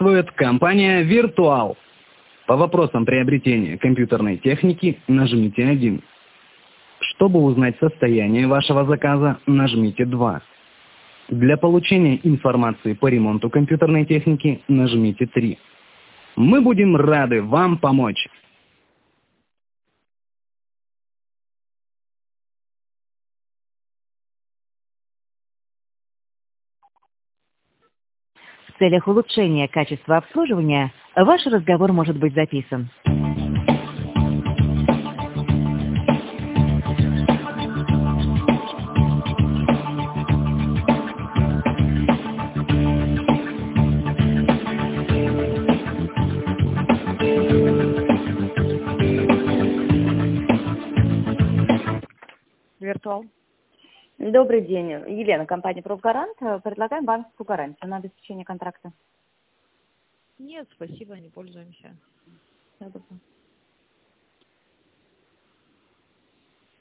Компания Virtual. По вопросам приобретения компьютерной техники нажмите 1. Чтобы узнать состояние вашего заказа, нажмите 2. Для получения информации по ремонту компьютерной техники нажмите 3. Мы будем рады вам помочь. В целях улучшения качества обслуживания ваш разговор может быть записан. Виртуал. Добрый день. Елена, компания «Профгарант». Предлагаем банковскую гарантию на обеспечение контракта. Нет, спасибо, не пользуемся.